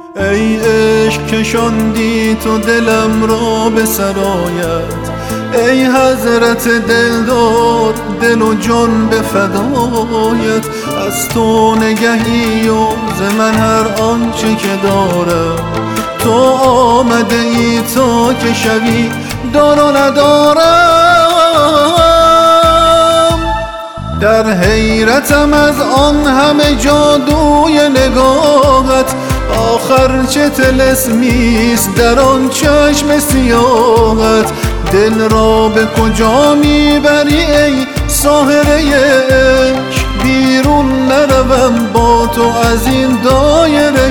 ای عشق کشاندی تو دلم را به سرایت، ای حضرت دلدار دل و جان به فدایت. از تو نگهی و ز من هر آنچه که دارم، تو آمده ای تا که شوی دار و ندارم. در حیرتم از آن همه جادوی نگاهت، آخر چه طلسمیست در آن چشم سیاهت. دل را به کجا میبری ای ساحره عشق، بیرون نروم با تو از این دایره.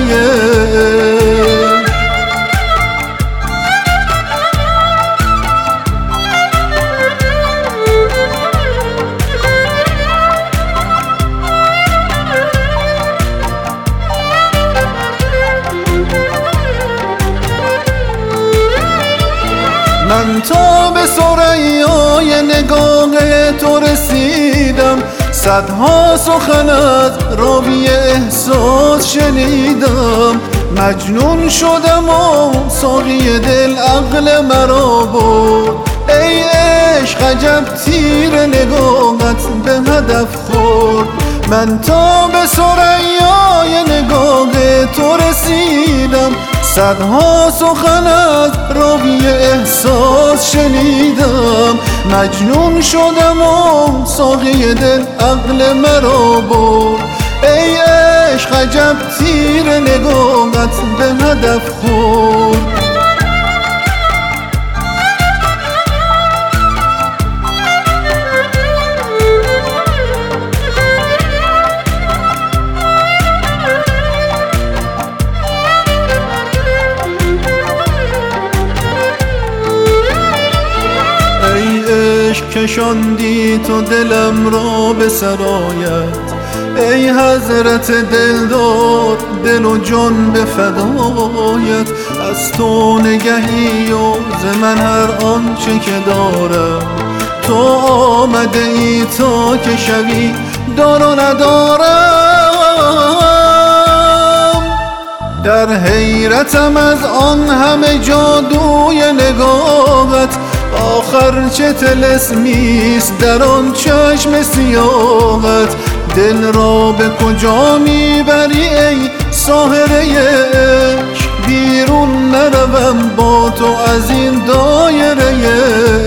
من تا به ثریای نگاه تو رسیدم، صدها سخن از راوی احساس شنیدم. مجنون شدم و ساقی دل عقل مرا برد، ای عشق عجب تیر نگاهت به هدف خورد. من تا به ثریای نگاه تو رسیدم، صدها سخن از راوی احساس شنیدم. مجنون شدم و ساقی دل عقل مرا برد، ای عشق عجب تیر نگاهت به هدف خورد. کشاندی تو دلم را به سرایت، ای حضرت دلدار دل و جان به فدایت. از تو نگهی و ز من هر آنچه که دارم، تو آمده ای تا که شوی دار و ندارم. در حیرتم از آن همه جادوی نگاهت، آخر چه طلسمیست در آن چشم سیاهت. دل را به کجا میبری ای ساحره عشق، بیرون نروم با تو از این دایره.